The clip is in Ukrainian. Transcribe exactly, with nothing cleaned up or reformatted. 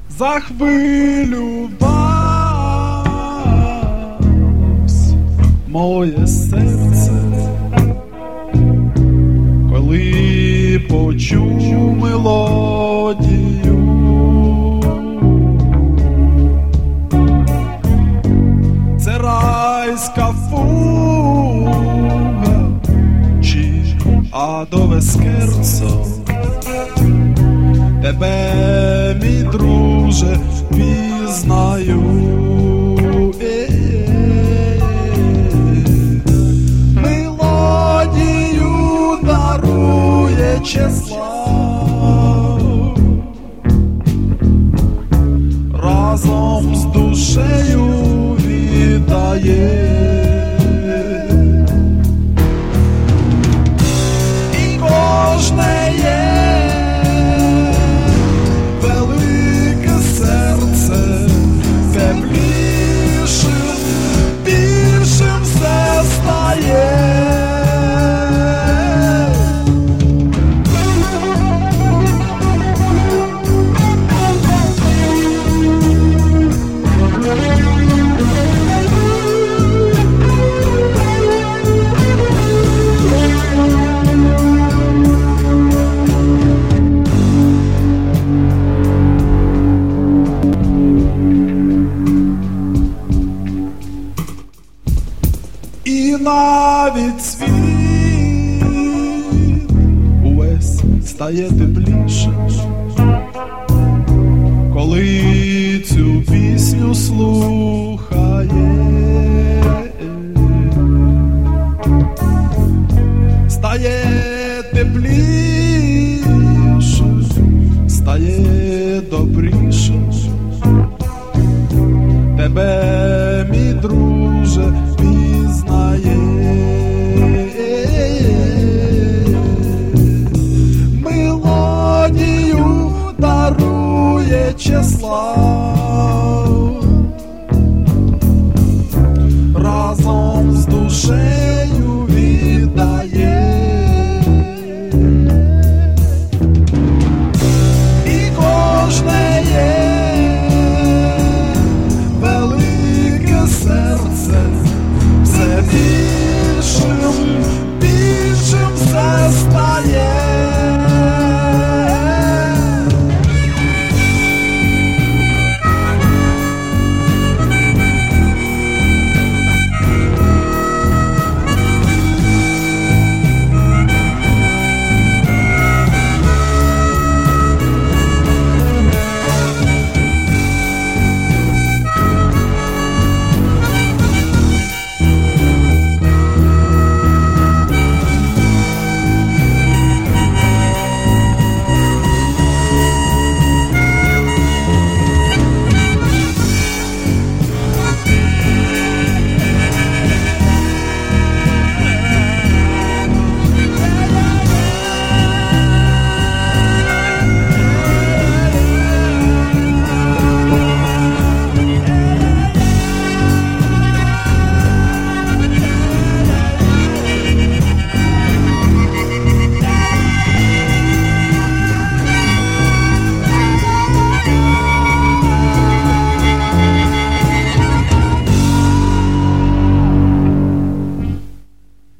захвилювавсь моє серце, коли почув мелодію. Це райська фуга чи адове скерцо. Тебе, мій друже, пізнаю. Мелодію дарує Чеслав, разом з душею віддає. І кожне є теплішим, більшим все стає. І навіть світ увесь стає теплішим, коли цю пісню слухає. Стає теплішим, стає добрішим. Тебе, мій друже, пізнає. Мелодію дарує Чеслав, разом з душею